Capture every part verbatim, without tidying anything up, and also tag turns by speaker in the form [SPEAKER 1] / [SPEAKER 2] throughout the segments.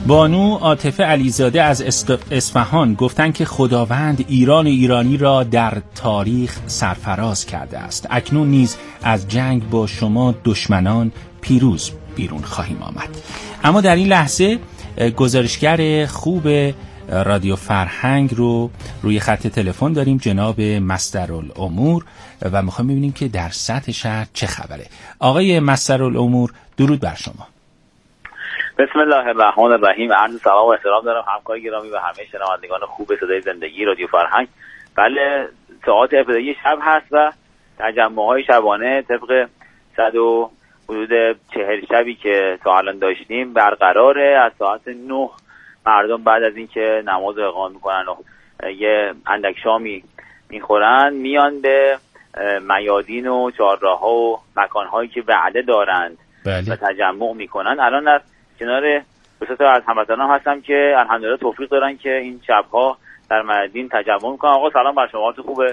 [SPEAKER 1] بانو عاطفه علیزاده از اصفهان گفتن که خداوند ایران و ایرانی را در تاریخ سرفراز کرده است. اکنون نیز از جنگ با شما دشمنان پیروز بیرون خواهیم آمد. اما در این لحظه گزارشگر خوب رادیو فرهنگ رو روی خط تلفن داریم، جناب مصدرالامور، و میخوایم ببینیم که در سطح شهر چه خبره. آقای مصدرالامور، درود بر شما.
[SPEAKER 2] بسم الله الرحمن الرحیم. عرض سلام و احترام دارم همکار گرامی و همه شنوندگان خوب صدای زندگی رادیو فرهنگ. بله، ساعات ابتدایی شب هست و تجمع‌های شبانه طبق صد و حدود چهل شبی که تا الان داشتیم برقراره. از ساعت نه مردم بعد از اینکه نماز رو اقامت میکنن و یه اندک شامی میخورن میان به میادین و چهارراه‌ها و مکان‌هایی که وعده دارند
[SPEAKER 1] بله.
[SPEAKER 2] و تجمع میکنن. الان از کنار بسیار از هموطنان هستم که الحمدلله توفیق دارن که این شب‌ها در میادین تجمع میکنن. آقا سلام بر شما، تو خوبه؟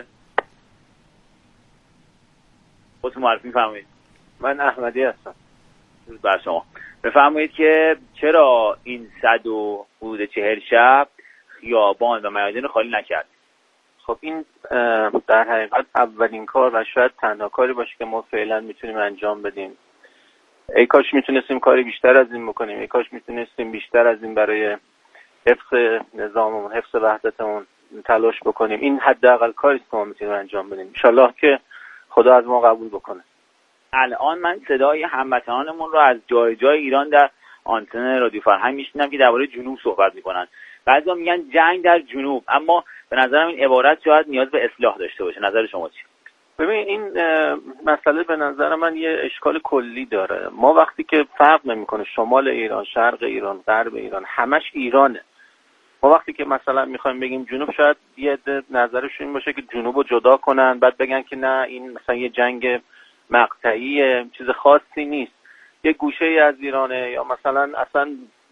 [SPEAKER 2] خودتون معرفی فرمایید.
[SPEAKER 3] من احمدی هستم.
[SPEAKER 2] درود بر شما. بفرمایید که چرا این صد و حدود چهل شب خیابان و میادین رو خالی نکرد؟
[SPEAKER 3] خب این در حقیقت اولین کار و شاید تنها کاری باشه که ما فعلا میتونیم انجام بدیم. ای کاش میتونستیم کاری بیشتر از این بکنیم، ای کاش میتونستیم بیشتر از این برای حفظ نظاممون، حفظ وحدتمون تلاش بکنیم. این حداقل کاری است که ما میتونیم انجام بدیم. ان شاءالله که خدا از ما قبول بکنه.
[SPEAKER 2] الان من صدای هموطنانمون رو از جای جای ایران در آنتن رادیو فرهنگ میشنیدم که درباره جنوب صحبت میکنن. بعضیا میگن جنگ در جنوب، اما به نظرم این عبارت شاید نیاز به اصلاح داشته باشه. نظر شما چیه؟
[SPEAKER 3] ببین این مسئله به نظر من یه اشکال کلی داره. ما وقتی که فرق نمیکنه شمال ایران، شرق ایران، غرب ایران، همش ایرانه. ما وقتی که مثلا میخوایم بگیم جنوب، شاید یه نظرشون این باشه که جنوبو جدا کنن، بعد بگن که نه این مثلا یه جنگ مقطعی، چیز خاصی نیست، یه گوشه ای از ایرانه، یا مثلا اصلا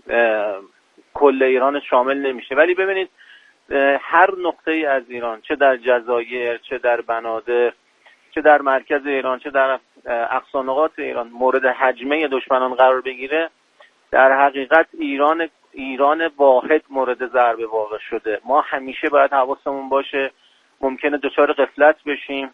[SPEAKER 3] کل ایران شامل نمیشه. ولی ببینید هر نقطه ای از ایران، چه در جزایر، چه در بنادر، چه در مرکز ایران، چه در اقصا نقاط ایران مورد هجمه دشمنان قرار بگیره، در حقیقت ایران ایران واحد مورد ضربه واقع شده. ما همیشه باید حواسمون باشه، ممکنه دچار غفلت بشیم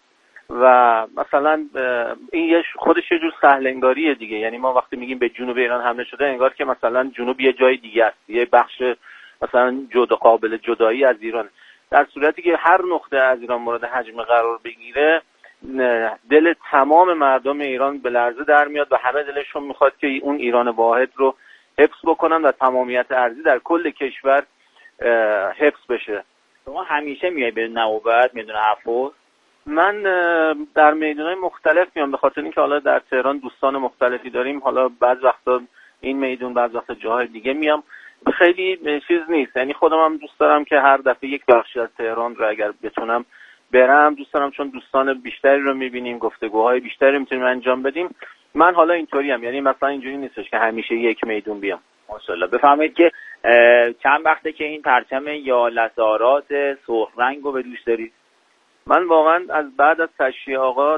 [SPEAKER 3] و مثلا این یه خودش یه جور سهلنگاریه دیگه. یعنی ما وقتی میگیم به جنوب ایران حمله شده، انگار که مثلا جنوب یه جای دیگه است، یه بخش مثلا جدا قابل جدایی از ایران، در صورتی که هر نقطه از ایران مورد هجمه قرار بگیره دل تمام مردم ایران به لرزه در میاد و همه دلشون میخواد که اون ایران واحد رو حفظ بکنن و تمامیت ارضی در کل کشور حفظ بشه.
[SPEAKER 2] شما همیشه میای به نوبت میدون حفظ؟
[SPEAKER 3] من در میدونهای مختلف میام، به خاطر اینکه حالا در تهران دوستان مختلفی داریم. حالا بعض وقتا این میدون، بعض وقتا جاهای دیگه میام. خیلی چیز نیست، یعنی خودم هم دوست دارم که هر دفعه یک بخشی از تهران رو اگر بتونم برم دوست دارم، چون دوستان بیشتری رو میبینیم، گفتگوهای بیشتری میتونیم انجام بدیم. من حالا اینطوری ام، یعنی مثلا اینجوری نیستش که همیشه یک میدون بیام.
[SPEAKER 2] ماشاءالله. بفرمایید که چند وقته که این پرچم یا لسارات سرخ رنگ رو به دوش دارید؟
[SPEAKER 3] من واقعا از بعد از تشییع آقا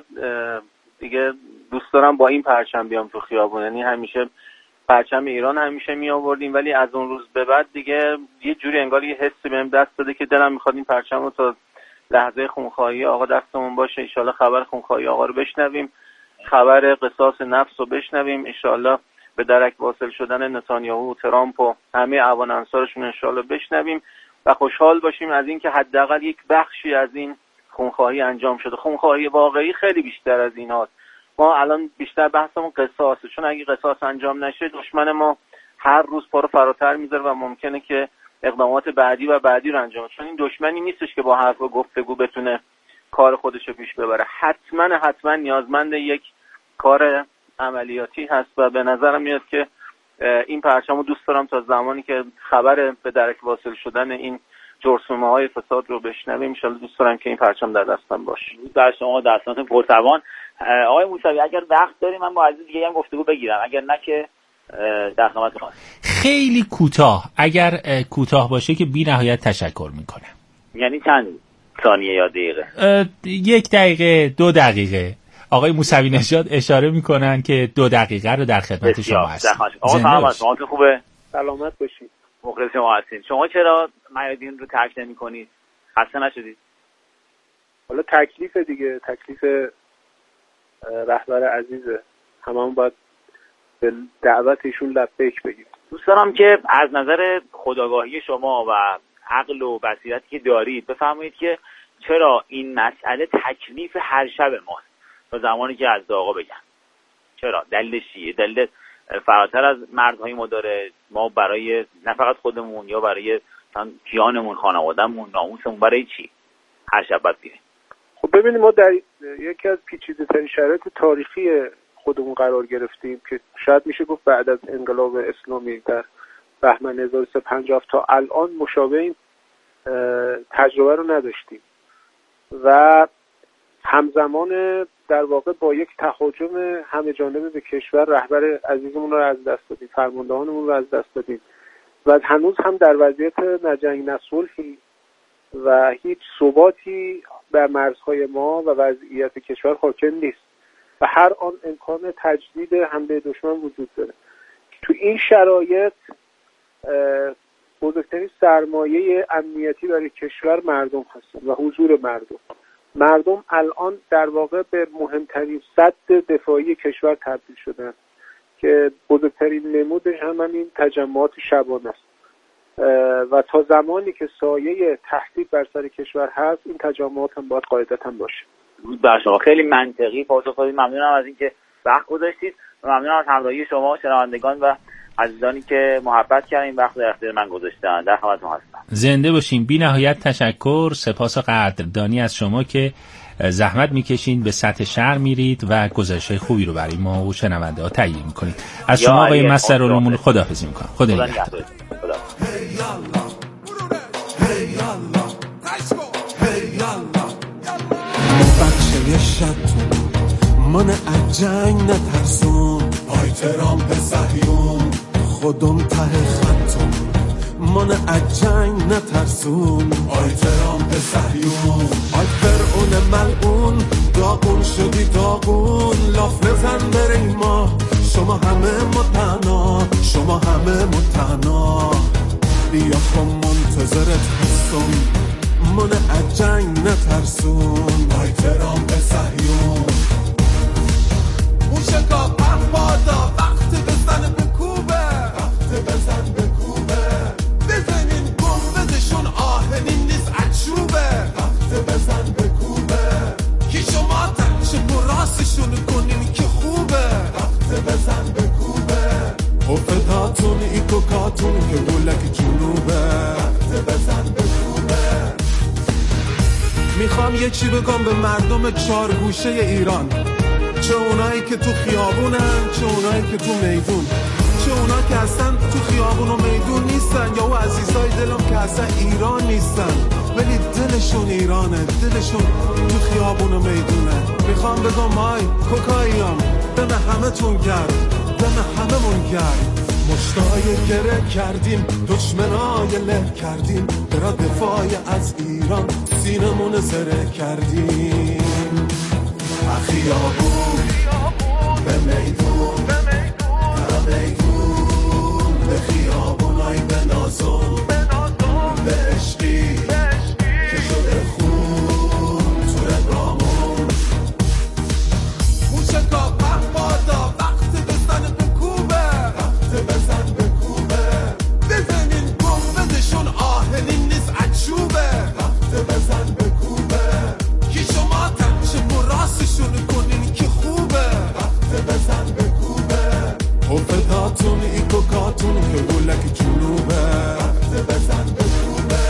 [SPEAKER 3] دیگه دوست دارم با این پرچم بیام تو خیابون. یعنی همیشه پرچم ایران همیشه می آوردیم، ولی از اون روز به بعد دیگه یه جوری انگار یه حسی بهم دست داده که دلم میخواد این پرچم رو تا لحظه خونخواهی آقا دستمون باشه. ان شاءالله خبر خونخواهی آقا رو بشنویم، خبر قصاص نفس رو بشنویم، ان شاءالله به درک واصل شدن نتانیاهو و ترامپ و همه اعوان انصارشون ان شاءالله بشنویم و خوشحال باشیم از اینکه حداقل یک بخشی از این خونخواهی انجام شده. خونخواهی واقعی خیلی بیشتر از ایناست. ما الان بیشتر بحثمون قصاصه، چون اگه قصاص انجام نشه دشمن ما هر روز پا رو فراتر میذاره و ممکنه که اقدامات بعدی و بعدی رو انجام بده، چون این دشمنی نیستش که با حرف و گفتگو بتونه کار خودش رو پیش ببره. حتما حتما نیازمند یک کار عملیاتی هست و به نظرم میاد که این پرچم رو دوست دارم تا زمانی که خبر به درک واصل شدن این جرثومه‌های فساد رو بشنویم، ان شاءالله دوست دارم که این پرچم در دستم باشه.
[SPEAKER 2] در شما دستانتون پرتوان. آقای موسوی اگر وقت داریم من با عزیز دیگه هم گفتگو بگیرم، اگر نه که در خدمتتون هستم.
[SPEAKER 1] خیلی کوتاه، اگر کوتاه باشه که بی نهایت تشکر میکنم.
[SPEAKER 2] یعنی چند ثانیه یا دقیقه؟
[SPEAKER 1] یک دقیقه، دو دقیقه. آقای موسوی نژاد اشاره میکنن که دو دقیقه رو در خدمت شما هستم.
[SPEAKER 2] آقا سلام، حالتون خوبه؟
[SPEAKER 3] سلامت باشید.
[SPEAKER 2] مخلص شما هستیم. شما چرا میادین رو ترک نمی کنید؟ خسته نشدید؟
[SPEAKER 3] حالا تکلیف دیگه، تکلیف رهبر عزیزه، هممون باید به دعوت ایشون لبیک بگیم.
[SPEAKER 2] دوست دارم که از نظر خودآگاهی شما و عقل و بصیرتی که دارید بفرمایید که چرا این مسئله تکلیف هر شب ماست تا زمانی که از آقا بگن. چرا؟ دلیلش چیه؟ دلیل فراتر از مردهای ما داره. ما برای نه فقط خودمون یا برای کیانمون، خانوادهمون، ناموسمون، برای چی هر شب باید بیریم؟
[SPEAKER 3] خب ببینید، ما در یکی از پیچیده‌ترین شرایط تاریخی خودمون قرار گرفتیم که شاید میشه گفت بعد از انقلاب اسلامی در بهمن هزار و سیصد و پنجاه و هفت تا الان مشابه این تجربه رو نداشتیم و همزمان در واقع با یک تهاجم همه جانبه به کشور رهبر عزیزمون رو از دست دادیم، فرماندهانمون رو از دست دادیم و هنوز هم در وضعیت نجنگ نصلحی و هیچ ثباتی بر مرزهای ما و وضعیت کشور حاکم نیست و هر آن امکان تجدید حمله دشمن وجود داره. تو این شرایط بزرگترین سرمایه امنیتی برای کشور مردم هستن و حضور مردم. مردم الان در واقع به مهمترین سد دفاعی کشور تبدیل شدن که بزرگترین نمودش هم این تجمعات شبانه است و تا زمانی که سایه تهدید بر سر کشور هست این تجمعات هم باید قاعدتا باشه.
[SPEAKER 2] بر شما خیلی منطقی پاسخ دادید. ممنونم از اینکه وقت گذاشتید. ممنونم از همراهی شما شنوندگان و عزیزانی که محبت کردین وقت در اختیار من گذاشتن. در خدمتتون هستم.
[SPEAKER 1] زنده باشین. بی نهایت تشکر، سپاس و قدردانی از شما که زحمت میکشین، به سطح شهر میرید و گزارش‌های خوبی رو برای ما و شنونده ها تهیه میکنید. از شما آقای مسترالامون خداحافظی میکنم. خدا نگهدار. خدا.
[SPEAKER 4] من از جنگ نترسون، آیترام به صهیون، خودم ته خطم. من از جنگ نترسون، آیترام به صهیون. آی فرعون ملعون، داغون شدی داغون، لاف نزن بریم ما، شما همه متنا، شما همه متنا. بیا کن منتظرت هستم، من از جنگ نترسون، آیترام به صهیون. موشکا پهپادا وقت بزن به کوبه، وقت بزن به کوبه، بزنین گنبدشون آهنین نیست عجوبه، وقت بزن به کوبه، کی شما تنچه براستشون کنین که خوبه، وقت بزن به کوبه، افتاداتون ایکوکاتون که بولک جنوبه، وقت بزن به کوبه. میخوام یه چی بگم به مردم چار گوشه ایران، چه اونایی که تو خیابونن، چه اونایی که تو میدون، چه اونایی که اصلا تو خیابون و میدون نیستن، یا اون عزیزای دلم که اصلا ایران نیستن ولی دلشون ایرانه، دلشون تو خیابون و میدونه. میخوام بگم های کوکاییام دم همه تون گرد، دم همه مون گرد. مشتای گره کردیم، دشمنای له کردیم، برا دفاع از ایران سینمون زره کردیم. خیابون به میدون، نه میدون به خیابونای به نازون، به عشقی که شده خون تو رگامون. موشکا پهپادا وقت بزن به کوبه، وقت بزن به کوبه، بزنین گنبدشون آهنین نیست عجوبه، وقت بزن به کوبه، کی شما تنچه راستشون کنین که خوبه، وقت بزن به کوبه، افتاداتون ایکوکاتون که بولک جنوبه، وقت بزن به کوبه.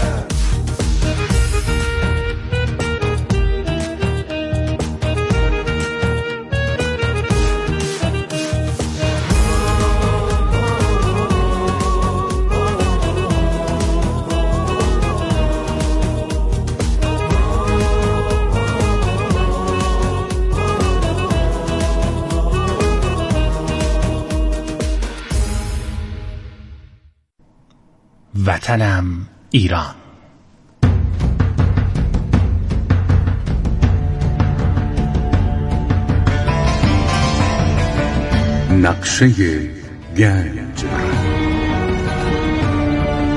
[SPEAKER 1] وطنم ایران.
[SPEAKER 5] نقشه گنج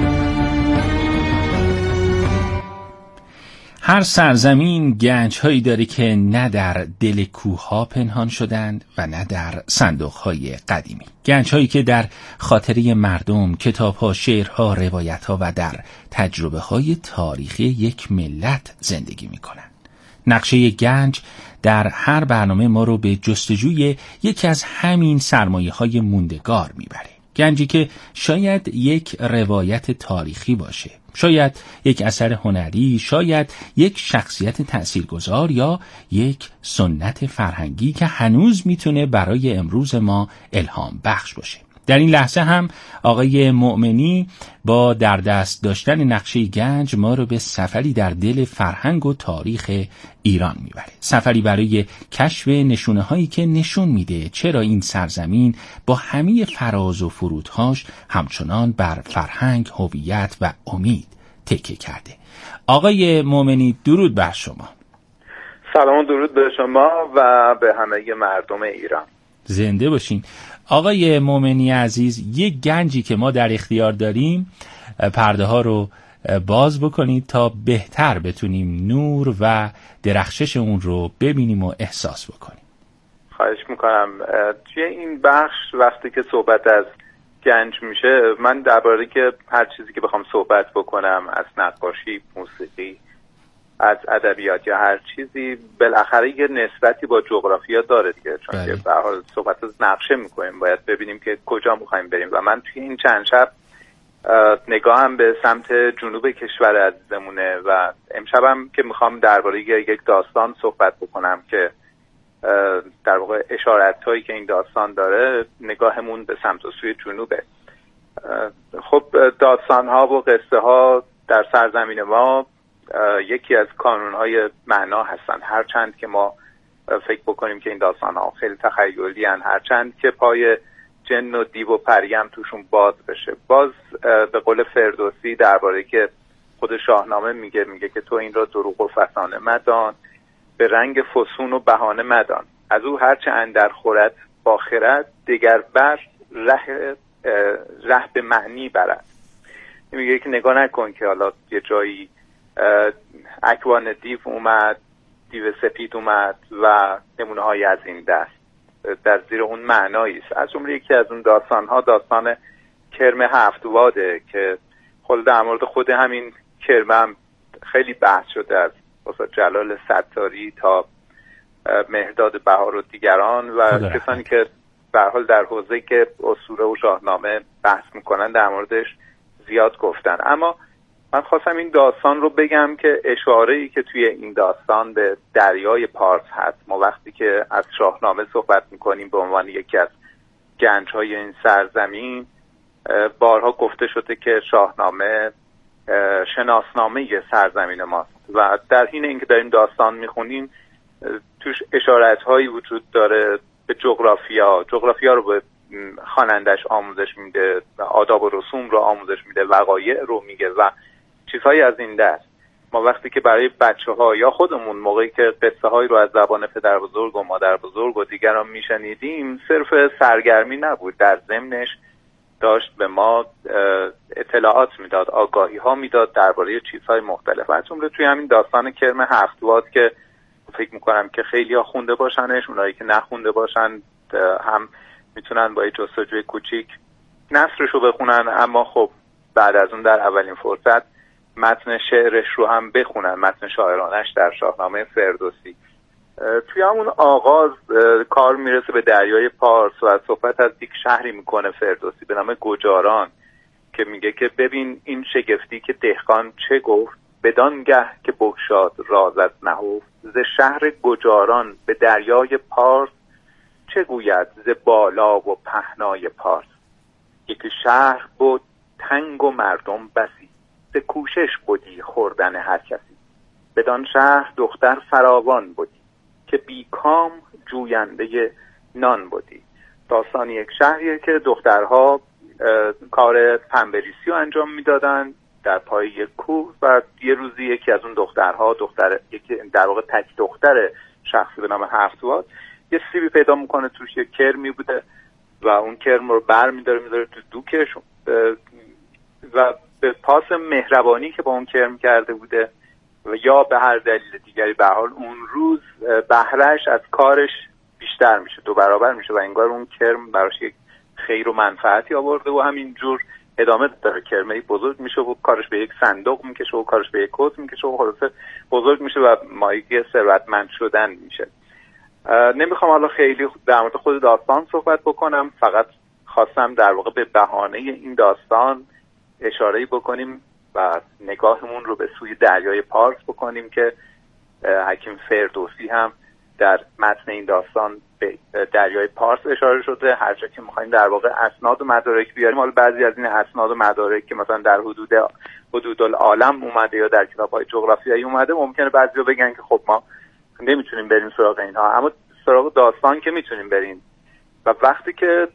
[SPEAKER 1] هر سرزمین گنج‌هایی داره که نه در دل کوه‌ها پنهان شدند و نه در صندوق‌های قدیمی. گنج‌هایی که در خاطره مردم، کتاب‌ها، شعرها، روایت‌ها و در تجربه‌های تاریخی یک ملت زندگی می‌کنند. نقشه گنج در هر برنامه ما رو به جستجوی یکی از همین سرمایه‌های موندگار می‌بره. گنجی که شاید یک روایت تاریخی باشه، شاید یک اثر هنری، شاید یک شخصیت تأثیرگذار یا یک سنت فرهنگی که هنوز میتونه برای امروز ما الهام بخش باشه. در این لحظه هم آقای مؤمنی با در دست داشتن نقشه گنج ما رو به سفری در دل فرهنگ و تاریخ ایران میبره. سفری برای کشف نشونه هایی که نشون میده چرا این سرزمین با همه فراز و فرودهاش همچنان بر فرهنگ، هویت و امید تکیه کرده. آقای مؤمنی درود بر شما.
[SPEAKER 5] سلام و درود به شما و به همه مردم ایران.
[SPEAKER 1] زنده باشین. آقای مؤمنی عزیز، یک گنجی که ما در اختیار داریم، پرده ها رو باز بکنید تا بهتر بتونیم نور و درخشش اون رو ببینیم و احساس بکنیم.
[SPEAKER 5] خواهش میکنم. توی این بخش وقتی که صحبت از گنج میشه، من درباره که هر چیزی که بخوام صحبت بکنم، از نقاشی، موسیقی، از ادبیات یا هر چیزی، بالاخره یه نسبتی با جغرافیا داره دیگه، چون که به هر حال صحبت از نقشه میکنیم، باید ببینیم که کجا میخوایم بریم. و من توی این چند شب نگاهم به سمت جنوب کشور عزیزمونه و امشبم که میخوام درباره یک داستان صحبت بکنم که در واقع اشارت‌هایی که این داستان داره، نگاهمون به سمت و سوی جنوبه. خب داستان‌ها و قصه ها در سرزمین ما یکی از کانون‌های معنا هستن، هرچند که ما فکر بکنیم که این داستان‌ها خیلی تخیلی هستن، هرچند که پای جن و دیو و پری هم توشون باز بشه. باز به قول فردوسی درباره که خود شاهنامه میگه میگه که تو این را دروغ و فسانه مدان، به رنگ فسون و بهانه مدان، از او هرچه اندر خورد با خرد، دگر بر ره ره به معنی برد. میگه که نگاه نکن که حالا یه جایی اکوان دیو اومد، دیو سپید اومد و نمونه های از این دست، در زیر اون معنایی است. از جمله یکی از اون داستان ها داستان کرم هفتواده که خود در مورد خود همین کرم هم خیلی بحث شده، از مثلا جلال ستاری تا مهرداد بهار و دیگران و کسانی که به هر حال در حوزه که اسطوره و شاهنامه بحث میکنن در موردش زیاد گفتن. اما من خواستم این داستان رو بگم که اشاره‌ای که توی این داستان به دریای پارس هست. ما وقتی که از شاهنامه صحبت میکنیم به عنوان یکی از گنج‌های این سرزمین، بارها گفته شده که شاهنامه شناسنامه سرزمین ماست و در حین اینکه داریم داستان میخونیم توش اشارت‌هایی وجود داره به جغرافیا. جغرافیا رو به خوانندش آموزش میده، آداب و رسوم رو آموزش میده، وقایع رو میگه و چیزهایی از این دست. ما وقتی که برای بچه‌ها یا خودمون موقعی که قصه هایی رو از زبان پدر بزرگ و مادر بزرگ و دیگران میشنیدیم، صرف سرگرمی نبود، در ضمنش داشت به ما اطلاعات میداد، آگاهی ها میداد درباره چیزهای مختلف. از جمله توی همین داستان کرم هفتواد که فکر میکنم که خیلی ها خونده باشنش، اونایی که نخونده باشن هم میتونن با یه جستجوی کوچیک نثرش رو بخونن، اما خب بعد از اون در اولین فرصت متن شعرش رو هم بخونن، متن شاعرانش در شاهنامه فردوسی. توی همون آغاز کار میرسه به دریای پارس و صحبت از یک شهری میکنه فردوسی به نام گجاران که میگه که ببین این شگفتی که دهقان چه گفت، بدانگه که بگشاد راز از نهفت، ز شهر گجاران به دریای پارس، چه گوید ز بالا و پهنای پارس. یکی شهر بود تنگ و مردم بسی، ز کوشش بودی خوردن هر کسی. بدان شهر دختر فراوان بودی، که بیکام جوینده نان بودی. داستان یک شهریه که دخترها کار پنبه‌ریسی رو انجام میدادن در پای یک کوه و یه روزی یکی از اون دخترها، دختر یکی در واقع تک دختر شخصی به نام هفتواد، یه سیبی پیدا میکنه توش یه کرمی بوده و اون کرم رو بر میداره میداره تو دوکش و به پاس مهربانی که با اون کرم کرده بوده و یا به هر دلیل دیگری به حال اون روز بهرهش از کارش بیشتر میشه، دو برابر میشه و انگار اون کرم براش یک خیر و منفعتی آورده و همینجور ادامه داره. کرمه بزرگ میشه و کارش به یک صندوق میکشه و کارش به یک کت میکشه و خلاصه بزرگ میشه و مایه ثروتمند شدن میشه. نمیخوام حالا خیلی در مورد خود داستان صحبت بکنم، فقط خواستم در واقع به بهانه این داستان اشاره‌ای بکنیم و نگاهمون رو به سوی دریای پارس بکنیم که حکیم فردوسی هم در متن این داستان به دریای پارس اشاره شده. هر جا که می‌خوایم در واقع اسناد و مدارک بیاریم، حالا بعضی از این اسناد و مدارک که مثلا در حدود حدود العالم اومده یا در کتاب‌های جغرافیایی اومده، ممکنه بعضیا بگن که خب ما نمیتونیم بریم سراغ اینها، اما سراغ داستان که میتونیم بریم. و وقتی که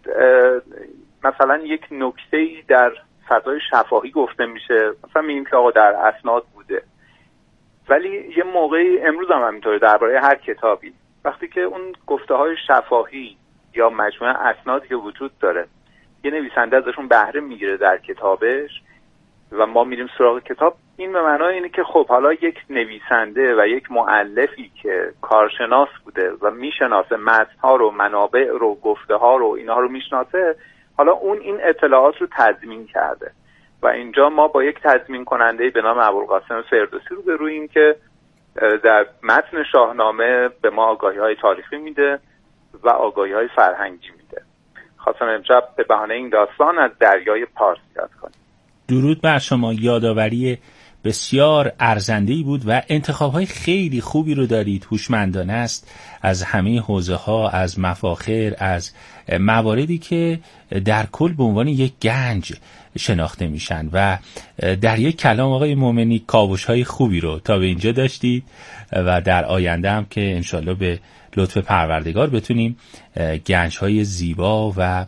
[SPEAKER 5] مثلا یک نکته‌ای در فضای شفاهی گفته میشه، مثلا میگیم که آقا در اسناد بوده، ولی یه موقعی امروز هم همینطوره درباره هر کتابی، وقتی که اون گفته‌های شفاهی یا مجموعه اسنادی که وجود داره یه نویسنده ازشون بهره میگیره در کتابش و ما میریم سراغ کتاب، این به معنای اینه که خب حالا یک نویسنده و یک مؤلفی که کارشناس بوده و میشناسه متن‌ها رو، منابع رو، گفته‌ها رو، اینها رو میشناسه، حالا اون این اطلاعات رو تضمین کرده و اینجا ما با یک تضمین کننده به نام ابوالقاسم فردوسی رو برویم که در متن شاهنامه به ما آگاهی‌های تاریخی میده و آگاهی‌های فرهنگی میده. خواستم امشب به بهانه این داستان از دریای پارس یاد کنیم.
[SPEAKER 1] درود بر شما، یادآوری بسیار ارزنده‌ای بود و انتخاب‌های خیلی خوبی رو دارید، هوشمندانه است، از همه حوزه‌ها، از مفاخر، از مواردی که در کل به عنوان یک گنج شناخته میشن و در یک کلام آقای مومنی کاوش‌های خوبی رو تا به اینجا داشتید و در آینده هم که انشالله به لطف پروردگار بتونیم گنج‌های زیبا و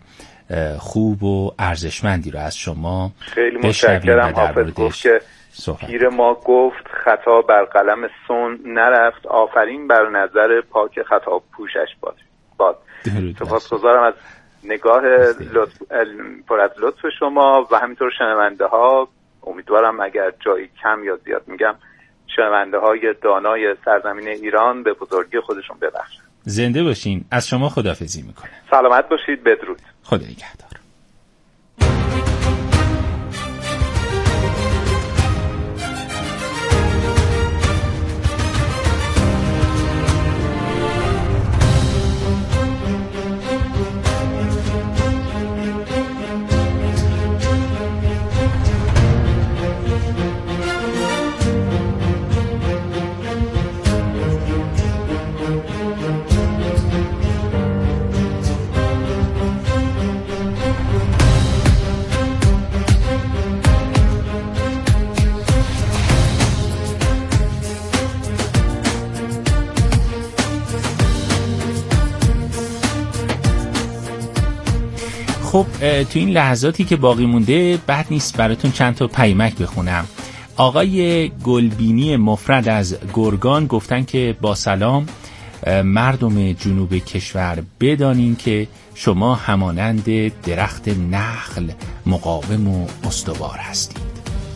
[SPEAKER 1] خوب و ارزشمندی رو از شما
[SPEAKER 5] خیلی متشکرم. حافظ گفت که پیر ما گفت خطا بر قلم سون نرفت، آفرین بر نظر پاک خطا پوشش باد. باد. سپاسگزارم از نگاه لطف پر از لطف شما و همینطور شنونده ها. امیدوارم اگر جایی کم یا زیاد میگم شنونده های دانای سرزمین ایران به بزرگی خودشون ببخشن.
[SPEAKER 1] زنده باشین. از شما خداحافظی میکنم.
[SPEAKER 5] سلامت باشید. بدرود.
[SPEAKER 1] خدا نگهدار. خب تو این لحظاتی که باقی مونده بد نیست براتون چند تا پیامک بخونم. آقای گلبینی مفرد از گرگان گفتن که با سلام مردم جنوب کشور، بدانین که شما همانند درخت نخل مقاوم و استوار هستید.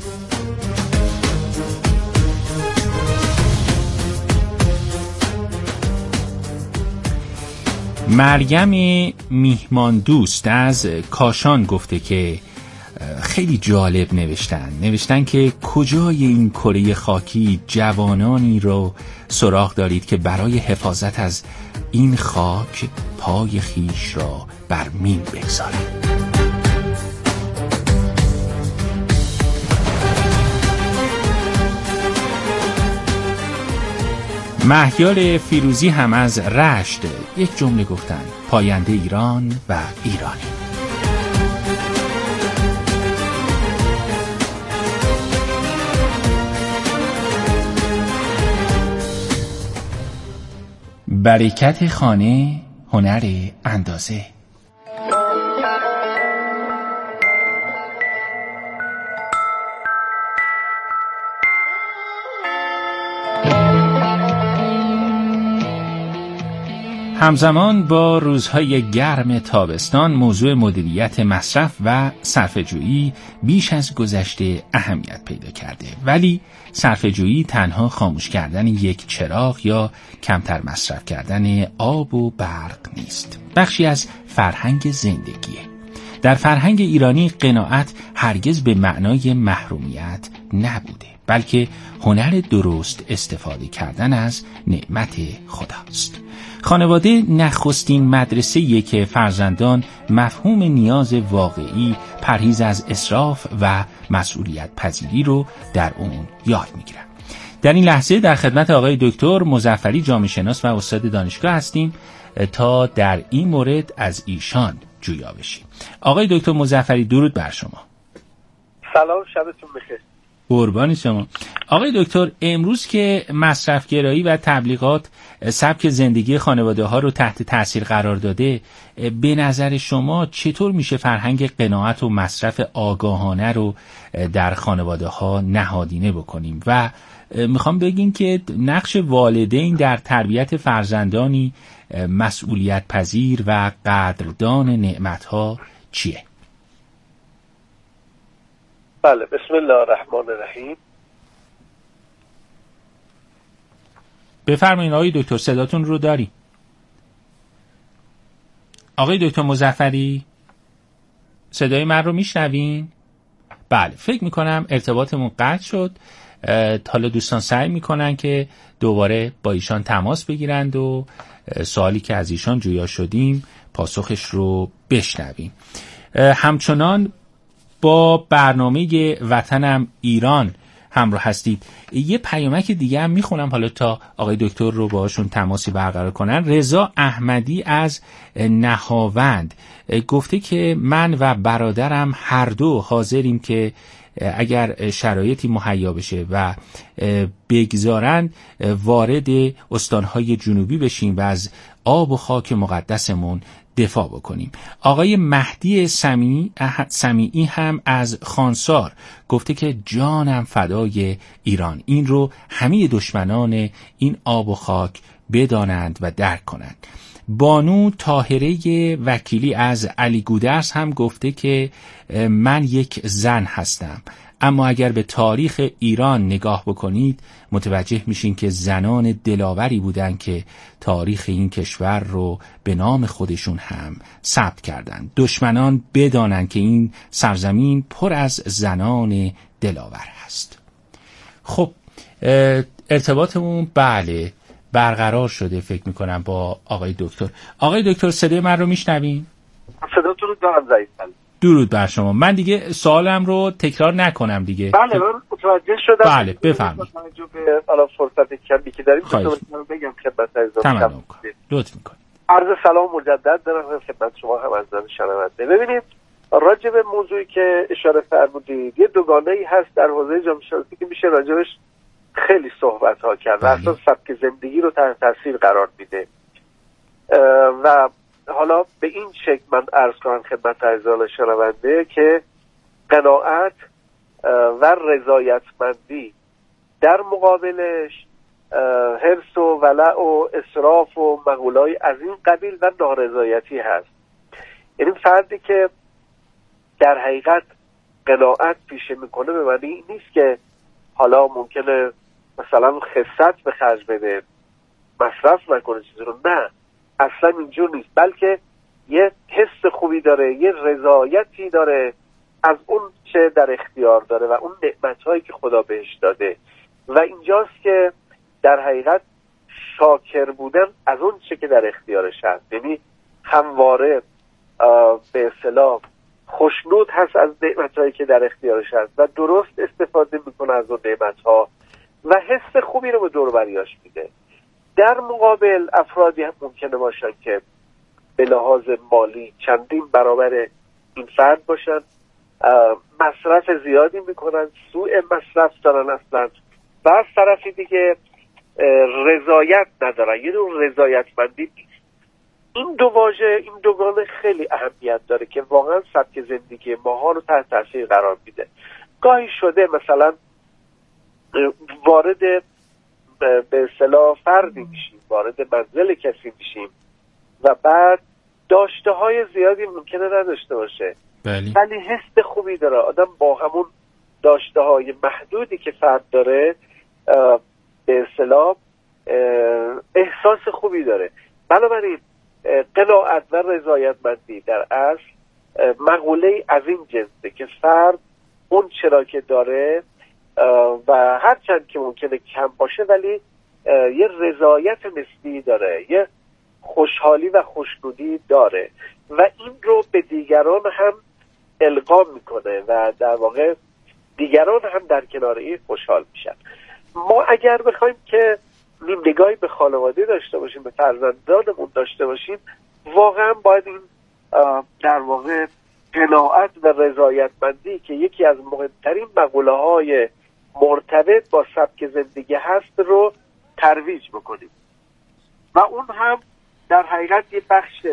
[SPEAKER 1] مریم میهمان دوست از کاشان گفته که خیلی جالب نوشتن نوشتن که کجای این کره خاکی جوانانی رو سراغ دارید که برای حفاظت از این خاک پای خیش را بر مین بگذارند. مهیار فیروزی هم از رشت یک جمله گفتن: پاینده ایران و ایرانی. برکت خانه، هنر اندازه. همزمان با روزهای گرم تابستان موضوع مدیریت مصرف و صرفه‌جویی بیش از گذشته اهمیت پیدا کرده، ولی صرفه‌جویی تنها خاموش کردن یک چراغ یا کمتر مصرف کردن آب و برق نیست. بخشی از فرهنگ زندگیه. در فرهنگ ایرانی قناعت هرگز به معنای محرومیت نبوده، بلکه هنر درست استفاده کردن از نعمت خداست. خانواده نخستین مدرسه‌ایه که فرزندان مفهوم نیاز واقعی، پرهیز از اسراف و مسئولیت پذیری رو در اون یاد میگیرن. در این لحظه در خدمت آقای دکتر مظفری جامعه شناس و استاد دانشگاه هستیم تا در این مورد از ایشان جویا بشیم. آقای دکتر مظفری درود بر شما.
[SPEAKER 6] سلام، شبتون بخیر.
[SPEAKER 1] قربان شما. آقای دکتر، امروز که مصرفگرایی و تبلیغات سبک زندگی خانواده ها رو تحت تاثیر قرار داده، به نظر شما چطور میشه فرهنگ قناعت و مصرف آگاهانه رو در خانواده ها نهادینه بکنیم؟ و میخوام بگین که نقش والدین در تربیت فرزندانی مسئولیت پذیر و قدردان نعمت ها چیه؟
[SPEAKER 6] بله، بسم الله الرحمن الرحیم.
[SPEAKER 1] بفرمایید آقای دکتر، صداتون رو داری؟ آقای دکتر مظفری صدای من رو میشنوین؟ بله، فکر میکنم ارتباطمون قطع شد. حالا دوستان سعی میکنن که دوباره با ایشان تماس بگیرند و سوالی که از ایشان جویا شدیم پاسخش رو بشنویم. همچنان با برنامه وطنم ایران همراه هستید. یه پیامک دیگه هم میخونم حالا تا آقای دکتر رو باشون تماسی برقرار کنن. رضا احمدی از نهاوند گفته که من و برادرم هر دو حاضریم که اگر شرایطی مهیا بشه و بگذارن وارد استانهای جنوبی بشیم و از آب و خاک مقدسمون دفاع بکنیم. آقای مهدی سمیعی هم از خانسار گفته که جانم فدای ایران، این رو همه دشمنان این آب و خاک بدانند و درک کنند. بانو طاهره وکیلی از علی گودرز هم گفته که من یک زن هستم، اما اگر به تاریخ ایران نگاه بکنید متوجه میشین که زنان دلاوری بودن که تاریخ این کشور رو به نام خودشون هم ثبت کردن. دشمنان بدانن که این سرزمین پر از زنان دلاور هست. خب ارتباطمون بله برقرار شده فکر میکنم با آقای دکتر. آقای دکتر صدای من رو میشنوین؟
[SPEAKER 6] صداتون رو دارم ضعیف.
[SPEAKER 1] درود بر شما. من دیگه سوالم رو تکرار نکنم دیگه.
[SPEAKER 6] بله من متوجه شدم.
[SPEAKER 1] بله بفرمایید.
[SPEAKER 6] به حالا فرصت کمی که داریم میتونم بگم خدمت عزیزان.
[SPEAKER 1] لطف میکنید.
[SPEAKER 6] عرض سلام مجدد دارم خدمت شما هم از نظر شنونده. ببینید راجع به موضوعی که اشاره فرمودید یه دوگانه‌ای هست در حوزه جامعه شناسی که میشه راجعش خیلی صحبت ها کرد و اصلا سبک زندگی رو تحت تاثیر قرار میده و حالا به این شکل من عرض کنم خدمت عزیزان شنونده که قناعت و رضایتمندی در مقابلش حرص و ولع و اسراف و مقوله‌ای از این قبیل و نارضایتی هست. یعنی فردی که در حقیقت قناعت پیشه میکنه به معنی این نیست که حالا ممکنه مثلا خست به خرج بده، مصرف نکنه چیزی رو، نه اصلا اینجور نیست، بلکه یه حس خوبی داره، یه رضایتی داره از اون چه در اختیار داره و اون نعمت‌هایی که خدا بهش داده و اینجاست که در حقیقت شاکر بودن از اون چه که در اختیارش هست، یعنی همواره به اصطلاح خوشنود هست از نعمت‌هایی که در اختیارش هست و درست استفاده میکنه از اون نعمت‌ها و حس خوبی رو به دور و بریاش میده. در مقابل افرادی هم ممکنه باشن که به لحاظ مالی چندین برابر این فرد باشن، مصرف زیادی میکنن، سوء مصرف دارن اصلا و از طرفی دیگه رضایت ندارن، یه نوع رضایتمندی نیست. این دو واژه، این دوگانه خیلی اهمیت داره که واقعا سبک زندگی ماها رو تحت تاثیر قرار میده. گاهی شده مثلا وارد به اصطلاح فردی میشیم، وارد منزل کسی میشیم و بعد داشته های زیادی ممکنه نداشته باشه،
[SPEAKER 1] بله.
[SPEAKER 6] ولی حس خوبی داره. آدم با همون داشته های محدودی که فرد داره به اصطلاح احساس خوبی داره. بنابراین قناعت و رضایتمندی در اصل مقوله از این جنسه که فرد اون چرا که داره و هرچند که ممکنه کم باشه ولی یه رضایت نسبی داره، یه خوشحالی و خوشنودی داره و این رو به دیگران هم القا میکنه و در واقع دیگران هم در کنار این خوشحال میشن. ما اگر بخوایم که نیم نگاهی به خانواده داشته باشیم، به فرزندانمون داشته باشیم، واقعا باید این در واقع قناعت و رضایتمندی که یکی از مهمترین مقوله های مرتبط با سبک زندگی هست رو ترویج بکنیم و اون هم در حقیقت یه بخش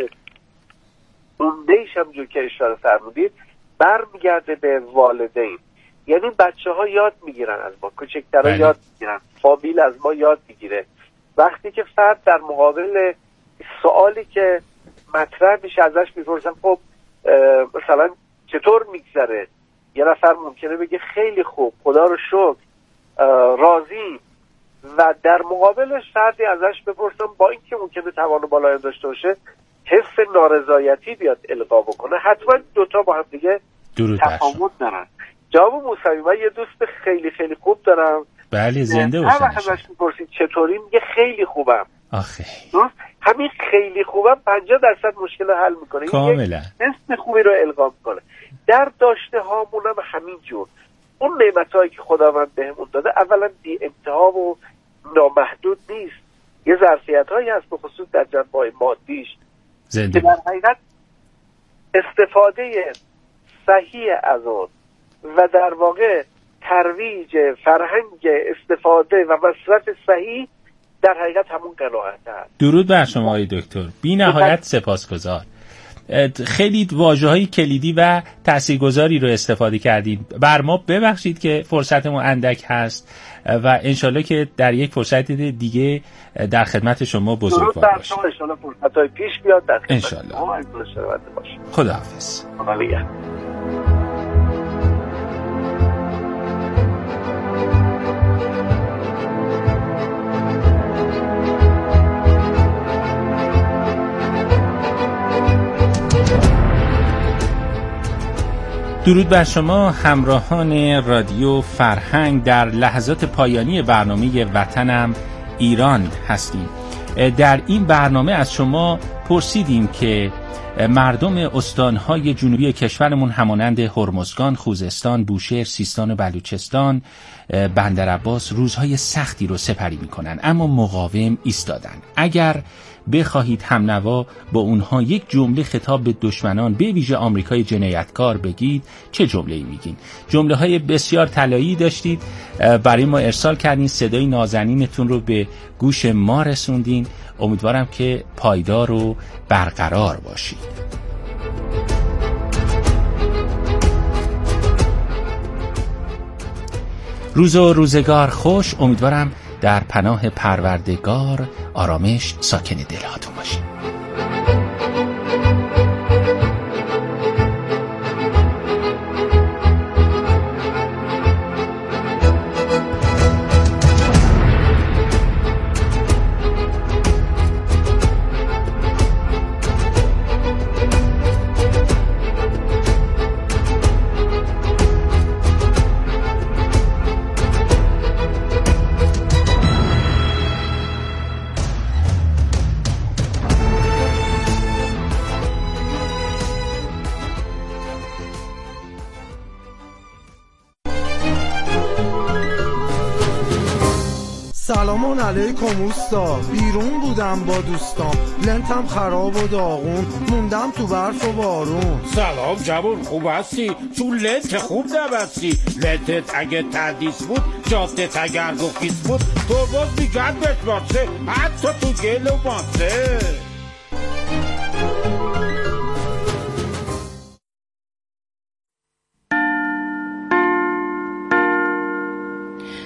[SPEAKER 6] عمده‌ایش هم جور که اشاره فرمودید برمیگرده به والدین. یعنی بچه ها یاد میگیرن از ما، کوچکترها یاد میگیرن، فامیل از ما یاد میگیره. وقتی که فرد در مقابل سوالی که مطرح میشه ازش میپرسن خب مثلا چطور میگذره، یه نفر ممکنه بگه خیلی خوب، خدا رو شکر، راضی، و در مقابلش فردی ازش بپرسن با اینکه ممکنه توان بالایی داشته باشه حس نارضایتی بیاد القا بکنه، حتما دوتا با هم دیگه تفاوت دارن. جواب موسوی، من یه دوست خیلی خیلی خوب دارم.
[SPEAKER 1] بله زنده باشن.
[SPEAKER 6] هر وقت ازش میپرسید چطوری میگه خیلی خوبم.
[SPEAKER 1] آخه
[SPEAKER 6] همین خیلی خوبم پنجاه درصد مشکل رو حل میکنه،
[SPEAKER 1] کاملا
[SPEAKER 6] حس خوبی رو القا میکنه. در داشته هامون هم همین جور. اون نعمتایی که خداوند بهمون داده اولا بی انتها و نامحدود نیست، یه ظرفیت هایی هست به خصوص در جنبه‌های مادیش
[SPEAKER 1] زنده
[SPEAKER 6] که در حقیقت استفاده صحیح از اون و در واقع ترویج فرهنگ استفاده و مصرف صحیح در حقیقت همون قناعت هست.
[SPEAKER 1] درود بر شما آقای دکتر، بی نهایت سپاسگزار. خیلی واژه‌های کلیدی و تاثیرگذاری رو استفاده کردید. بر ما ببخشید که فرصتمون اندک هست و انشالله که در یک فرصت دیگه در خدمت شما بزرگوار باشیم.
[SPEAKER 6] انشالله فرصت‌های پیش بیاد در خدمت
[SPEAKER 1] انشالله.
[SPEAKER 6] شما باشیم.
[SPEAKER 1] خداحافظ.
[SPEAKER 6] خدا
[SPEAKER 1] درود بر شما همراهان رادیو فرهنگ. در لحظات پایانی برنامه وطنم ایران هستیم. در این برنامه از شما پرسیدیم که مردم استانهای جنوبی کشورمون همانند هرمزگان، خوزستان، بوشهر، سیستان و بلوچستان، بندرعباس روزهای سختی رو سپری میکنن اما مقاوم ایستادن. اگر بخواهید همنوا با اونها یک جمله خطاب به دشمنان به ویژه آمریکای جنایتکار بگید، چه جمله‌ای میگین؟ جمله های بسیار طلایی داشتید، برای ما ارسال کردین، صدای نازنینتون رو به گوش ما رسوندین. امیدوارم که پایدار و برقرار باشید. روز و روزگار خوش. امیدوارم در پناه پروردگار آرامش ساکن دلاتون باشه.
[SPEAKER 4] سلام علیکم اوستا، بیرون بودم با دوستام، لنتم خراب و داغون، موندم تو برف و بارون.
[SPEAKER 7] سلام جوون، خوب هستی؟ تو لنت خوب نبستی. لنتت اگه تردیس بود، جادت اگر گفیس بود، تو باز بیگرد بشماسه، حتی تو گل و ماسه.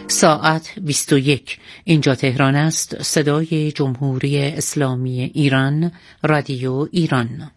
[SPEAKER 8] ساعت بیست و یک. اینجا تهران است. صدای جمهوری اسلامی ایران، رادیو ایران.